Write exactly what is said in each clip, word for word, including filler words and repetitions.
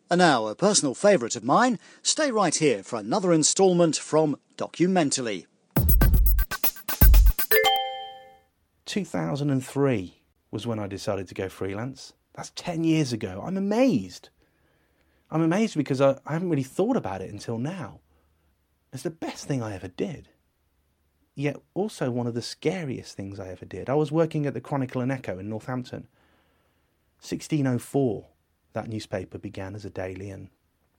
And now, a personal favourite of mine, stay right here for another instalment from Documentally. two thousand three was when I decided to go freelance. That's ten years ago. I'm amazed. I'm amazed because I, I haven't really thought about it until now. It's the best thing I ever did. Yet also one of the scariest things I ever did. I was working at the Chronicle and Echo in Northampton. sixteen oh four, that newspaper began as a daily, and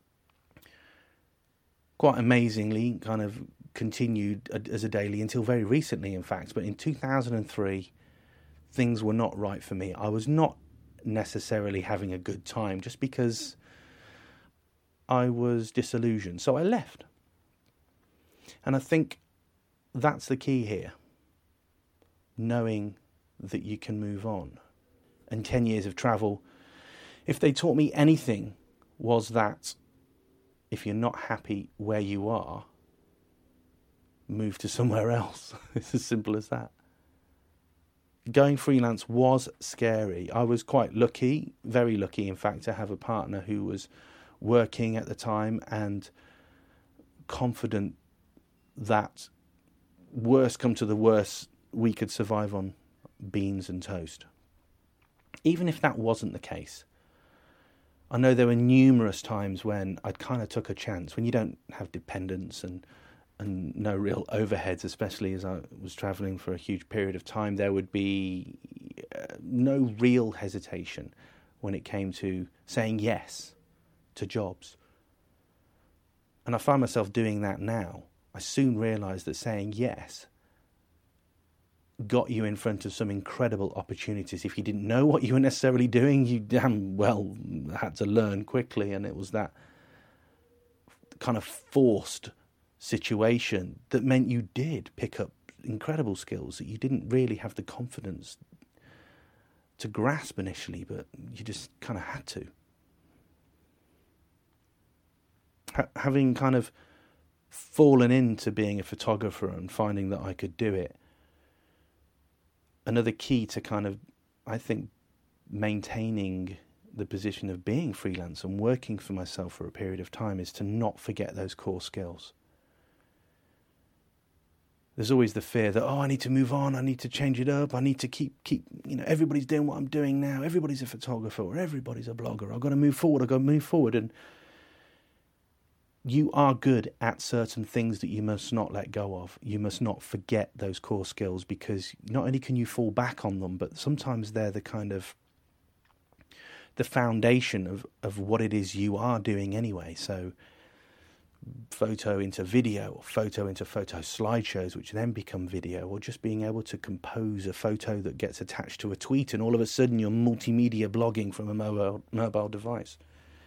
quite amazingly kind of continued as a daily until very recently, in fact. But in two thousand three, things were not right for me. I was not necessarily having a good time just because I was disillusioned. So I left. And I think that's the key here. Knowing that you can move on. And ten years of travel, if they taught me anything, was that if you're not happy where you are, move to somewhere else. It's as simple as that. Going freelance was scary. I was quite lucky, very lucky in fact, to have a partner who was working at the time and confident that worst come to the worst, we could survive on beans and toast. Even if that wasn't the case, I know there were numerous times when I kind of took a chance, when you don't have dependents and and no real overheads, especially as I was travelling for a huge period of time. There would be uh, no real hesitation when it came to saying yes to jobs. And I find myself doing that now. I soon realised that saying yes got you in front of some incredible opportunities. If you didn't know what you were necessarily doing, you damn well had to learn quickly, and it was that kind of forced situation that meant you did pick up incredible skills that you didn't really have the confidence to grasp initially, but you just kind of had to. Ha- having kind of fallen into being a photographer and finding that I could do it, another key to kind of, I think, maintaining the position of being freelance and working for myself for a period of time is to not forget those core skills. There's always the fear that, oh, I need to move on, I need to change it up, I need to keep, keep, you know, everybody's doing what I'm doing now, everybody's a photographer or everybody's a blogger, I've got to move forward, I've got to move forward. And you are good at certain things that you must not let go of. You must not forget those core skills, because not only can you fall back on them, but sometimes they're the kind of the foundation of, of what it is you are doing anyway. So photo into video, or photo into photo slideshows, which then become video, or just being able to compose a photo that gets attached to a tweet, and all of a sudden you're multimedia blogging from a mobile mobile device.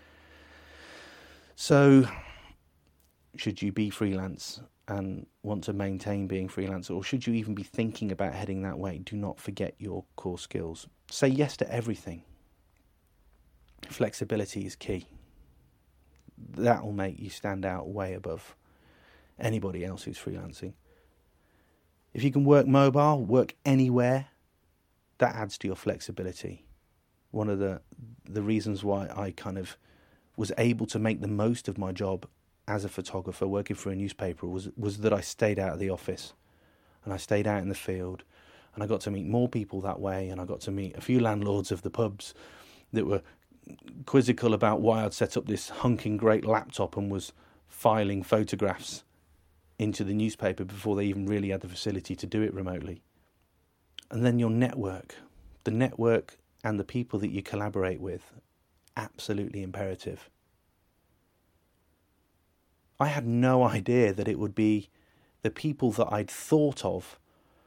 So should you be freelance and want to maintain being freelance, or should you even be thinking about heading that way, do not forget your core skills. Say yes to everything. Flexibility is key. That will make you stand out way above anybody else who's freelancing. If you can work mobile, work anywhere, that adds to your flexibility. One of the the reasons why I kind of was able to make the most of my job as a photographer working for a newspaper was was that I stayed out of the office and I stayed out in the field, and I got to meet more people that way, and I got to meet a few landlords of the pubs that were quizzical about why I'd set up this hunking great laptop and was filing photographs into the newspaper before they even really had the facility to do it remotely. And then your network, the network and the people that you collaborate with, absolutely imperative. I had no idea that it would be the people that I'd thought of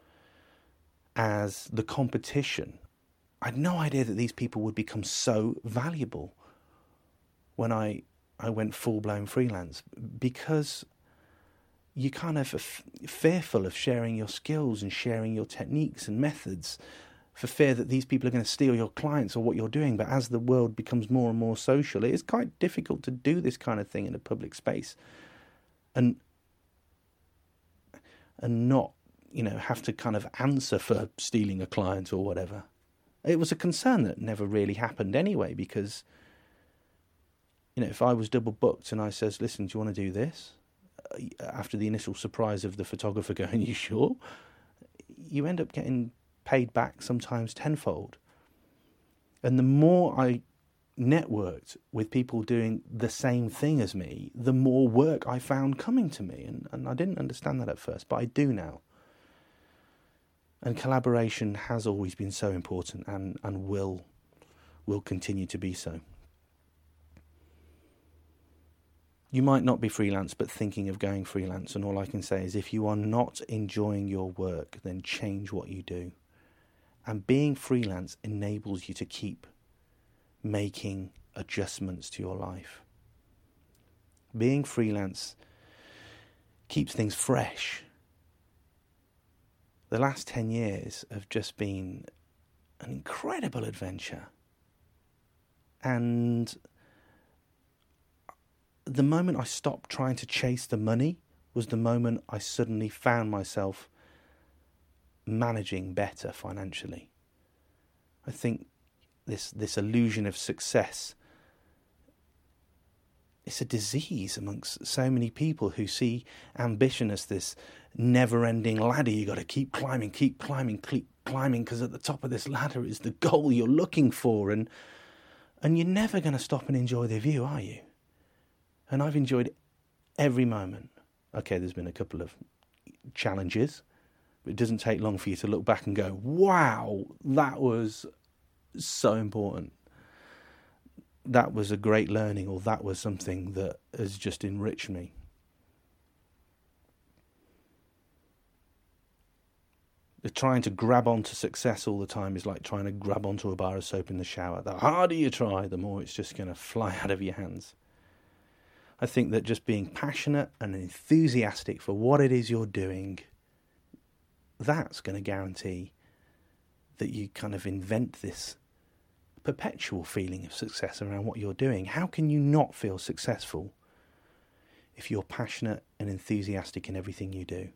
as the competition. I had no idea that these people would become so valuable when I, I went full-blown freelance, because you're kind of f- fearful of sharing your skills and sharing your techniques and methods for fear that these people are going to steal your clients or what you're doing. But as the world becomes more and more social, it is quite difficult to do this kind of thing in a public space and and not, you know, have to kind of answer for stealing a client or whatever. It was a concern that never really happened anyway, because You know, if I was double booked and I says, listen, do you want to do this? After the initial surprise of the photographer going, you sure? You end up getting paid back sometimes tenfold. And the more I networked with people doing the same thing as me, the more work I found coming to me. And, and I didn't understand that at first, but I do now. And collaboration has always been so important and, and will will continue to be so. You might not be freelance, but thinking of going freelance, and all I can say is if you are not enjoying your work, then change what you do. And being freelance enables you to keep making adjustments to your life. Being freelance keeps things fresh. The last ten years have just been an incredible adventure. And the moment I stopped trying to chase the money was the moment I suddenly found myself managing better financially. I think this this illusion of success, it's a disease amongst so many people who see ambition as this never-ending ladder. You got to keep climbing, keep climbing, keep climbing, because at the top of this ladder is the goal you're looking for, and and you're never going to stop and enjoy the view, are you? And I've enjoyed every moment. Okay, there's been a couple of challenges, but it doesn't take long for you to look back and go, wow, that was so important. That was a great learning, or that was something that has just enriched me. The trying to grab onto success all the time is like trying to grab onto a bar of soap in the shower. The harder you try, the more it's just going to fly out of your hands. I think that just being passionate and enthusiastic for what it is you're doing, that's going to guarantee that you kind of invent this perpetual feeling of success around what you're doing. How can you not feel successful if you're passionate and enthusiastic in everything you do?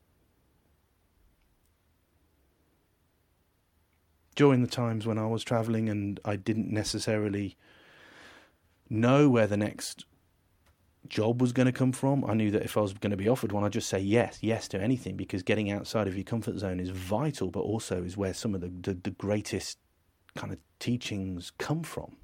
During the times when I was travelling and I didn't necessarily know where the next job was going to come from, I knew that if I was going to be offered one, I'd just say yes, yes to anything, because getting outside of your comfort zone is vital, but also is where some of the, the, the greatest kind of teachings come from.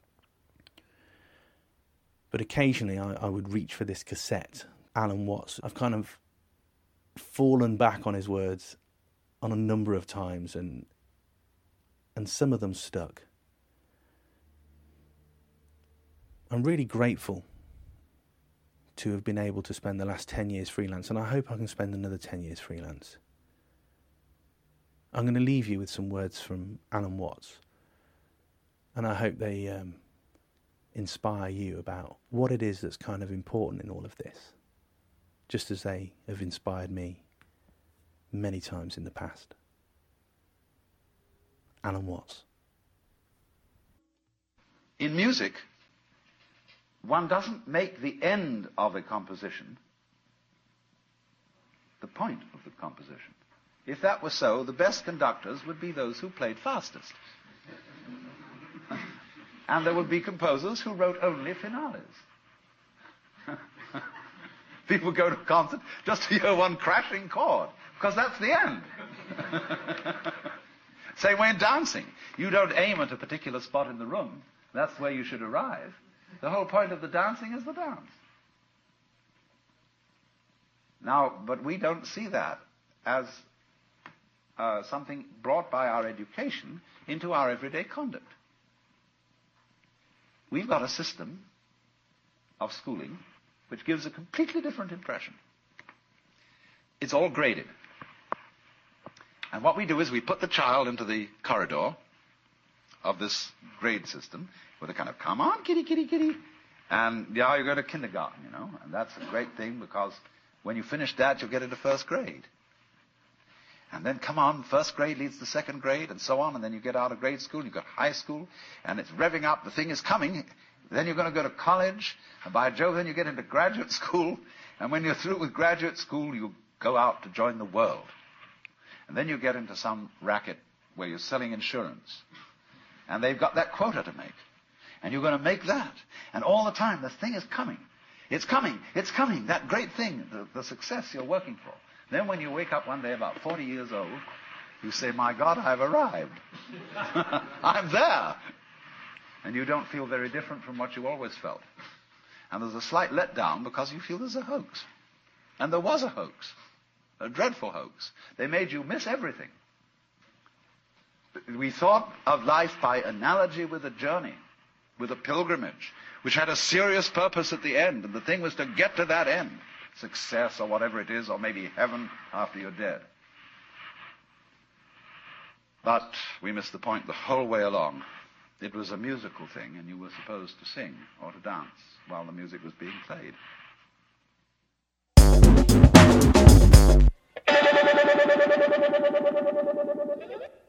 But occasionally I, I would reach for this cassette, Alan Watts. I've kind of fallen back on his words on a number of times, and and some of them stuck. I'm really grateful to have been able to spend the last ten years freelance, and I hope I can spend another ten years freelance. I'm going to leave you with some words from Alan Watts, and I hope they um, inspire you about what it is that's kind of important in all of this, just as they have inspired me many times in the past. Alan Watts. In music, one doesn't make the end of a composition the point of the composition. If that were so, the best conductors would be those who played fastest. And there would be composers who wrote only finales. People go to a concert just to hear one crashing chord, because that's the end. Same way in dancing. You don't aim at a particular spot in the room. That's where you should arrive. The whole point of the dancing is the dance. Now, but we don't see that as uh, something brought by our education into our everyday conduct. We've got a system of schooling which gives a completely different impression. It's all graded. And what we do is we put the child into the corridor of this grade system with a kind of, come on, kitty, kitty, kitty. And yeah, you're going to kindergarten, you know. And that's a great thing, because when you finish that, you'll get into first grade. And then, come on, first grade leads to second grade, and so on. And then you get out of grade school, you've got high school, and it's revving up. The thing is coming. Then you're going to go to college. And by Jove, then you get into graduate school. And when you're through with graduate school, you go out to join the world. And then you get into some racket where you're selling insurance. And they've got that quota to make. And you're going to make that. And all the time, the thing is coming. It's coming. It's coming. That great thing, the, the success you're working for. Then when you wake up one day about forty years old, you say, my God, I've arrived. I'm there. And you don't feel very different from what you always felt. And there's a slight letdown because you feel there's a hoax. And there was a hoax. A dreadful hoax. They made you miss everything. We thought of life by analogy with a journey, with a pilgrimage, which had a serious purpose at the end, and the thing was to get to that end, success or whatever it is, or maybe heaven after you're dead. But we missed the point the whole way along. It was a musical thing, and you were supposed to sing or to dance while the music was being played. Thank you.